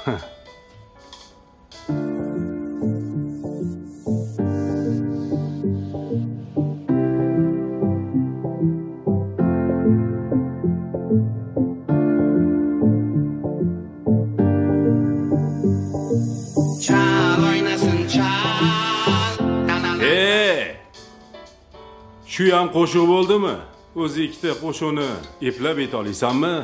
Shu ham qo'shiq bo'ldimi? O'zi ikkita qo'shiqni eplab ayta olasanmi?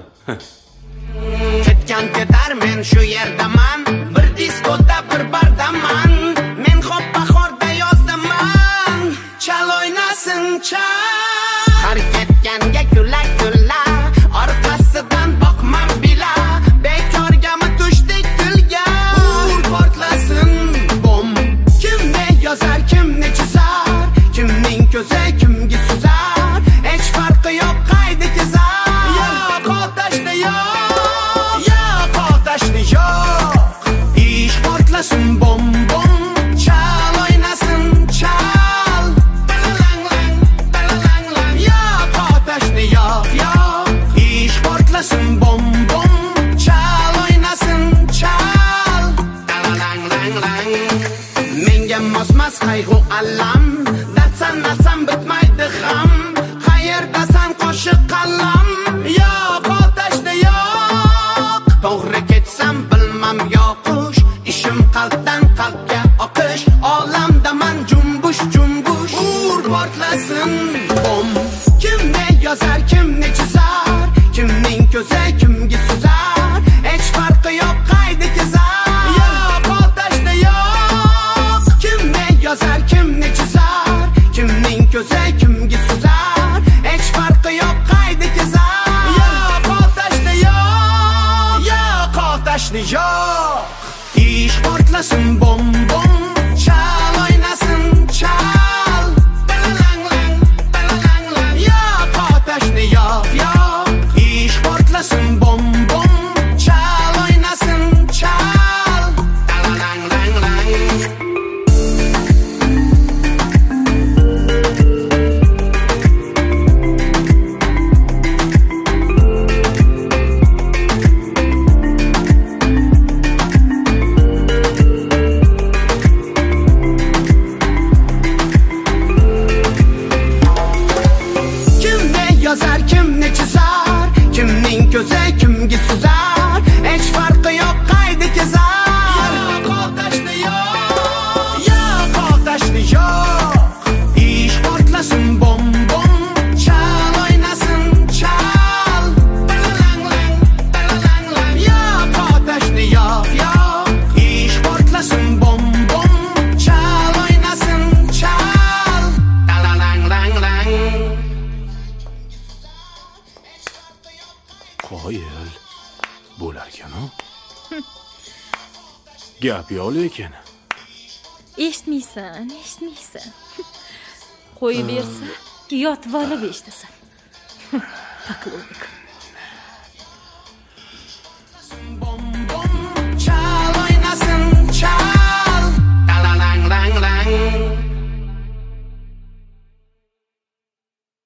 Ketgan ketar men shu yerdaman, bir diskoda bir bardaman. Men xo'p bahorda yozdaman, chal o'ynasin chal. Har ketganga kulak kullar, orqasidan boqmam bila. Bekorgami tushdik kulga, ur portlasin bom. Kimni yozar, kimni chizar, kimning ko'zi kimga suzar, hech farqi yo'q qayda kezar. Yo'q otashni yo'q, yo'q otashni yo'q. Ish portlasin bom bom, chal o'ynasin chal. Balalang balalang lang, yo'q otashni yo'q yo'q. Ish portlasin bom bom, chal o'ynasin chal. Balalang lang. Menga mosmas qayg'u alam, nasam bitmaydi ham. Qayerdasan qo'shiq qalam, yo'q otashni yo'q. To'g'ri ketsam bilmam yoqish, ishim qalbdan qalbga oqish. Olamdaman jumbush jumbush, ur portlasin bom. Kimni yozar, kimni chizar, kimning ko'zi kimga suzar, hech farqi yo'q qayda kezar. Yo'q otashni yo'q. Kimni yozar, kimni chizar, kimning ko'zi kimga suzar, hech farqi yo'q qayda kezar. Yo'q otashni yo'q, yo'q otashni yo'q. Ish portlasin bom bom, chal o'ynasin chal. Balalang lang, yo'q otashni yo'q yo'q. Ish portlasin bom bom, chal o'ynasin chal. Balalang lang. Yozar, kimni chizar, kimning ko'zi kimga suzar, hech farqi yo'q qayda kezar. Yo'q otashni yo'q, yo'q otashni yo'q. Ish portlasin bom bom, chal o'ynasin chal. Balalang lang, yo'q otashni yo'q yo'q. Ish portlasin bom bom, chal o'ynasin chal. Balalang lang. Qoyil bo'larkan-ku. Gap yo'q lekin. Eshitmaysan. Qo'yib bersa, yotib olib eshitasan. Paqlonik.